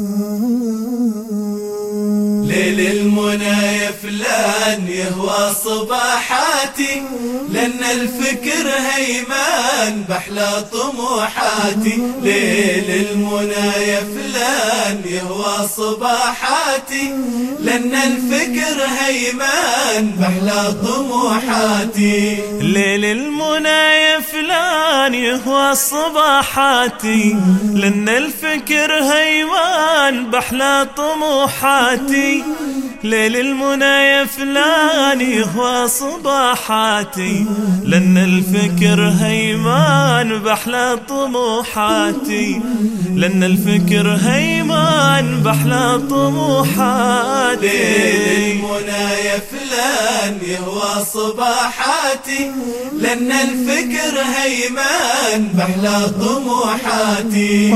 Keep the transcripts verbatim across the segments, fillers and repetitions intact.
ليل المنى يا فلان يهوى صباحاتي، لأن الفكر هيمان بحلى طموحاتي. ليل المنى يا فلان يهوى صباحاتي، لأن الفكر هيمان بحلى طموحاتي. ليل المنى يا فلان يهوى صباحاتي، لأن الفكر هيمان بحلى طموحاتي. ليل المنى يا فلان يهوى صباحاتي، لأن الفكر هيمان بحلى طموحاتي. لأن الفكر هيمان بحلى طموحاتي. ليل المنى يا فلان يهوى صباحاتي، لأن الفكر هيمان بحلى طموحاتي.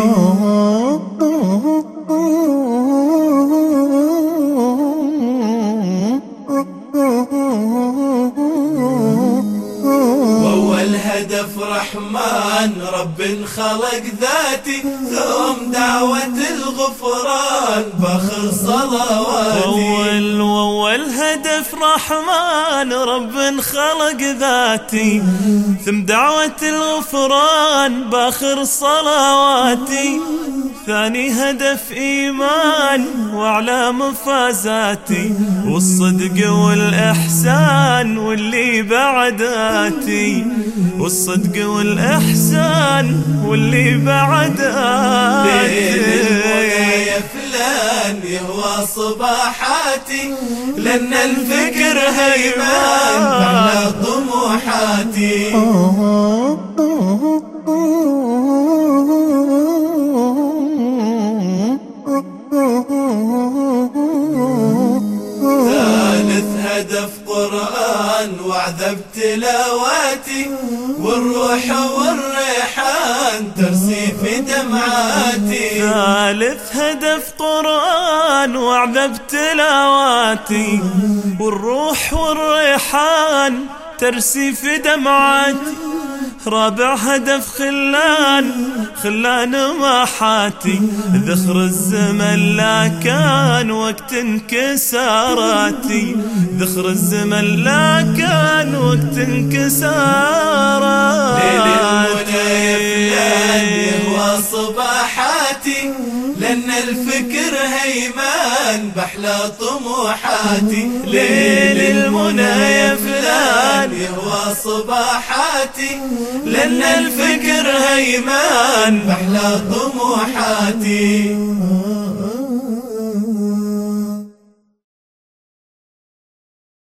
وأول هدف رحمن رب خلق ذاتي، ثم دعوة الغفران باخر صلواتي. وأول وأول هدف رحمن رب خلق ذاتي، ثم دعوة الغفران باخر صلواتي. ثاني هدف إيمان وأعلى مفازاتي، والصدق والإحسان واللي بعداتي. والصدق والإحسان واللي بعداتي. ليل المنى يا فلان يهوى صباحاتي، لأن الفكر هيمان بحلى طموحاتي. هدف قرآن وعذب تلاواتي، والروح والريحان ترسي في دمعاتي. ثالث هدف قرآن وعذب تلاواتي، والروح والريحان ترسي في دمعاتي. رابع هدف خلان خلان ماحاتي، ذخر الزمن لا كان وقت انكساراتي. ذخر الزمن لا كان وقت انكساراتي. ليل المنى يا فلان يهوى صباحاتي، لأن الفكر هيمان بحلى طموحاتي. ليل المنى يا فلان يهوى صباحاتي، لأن الفكر هيمان بحلى طموحاتي.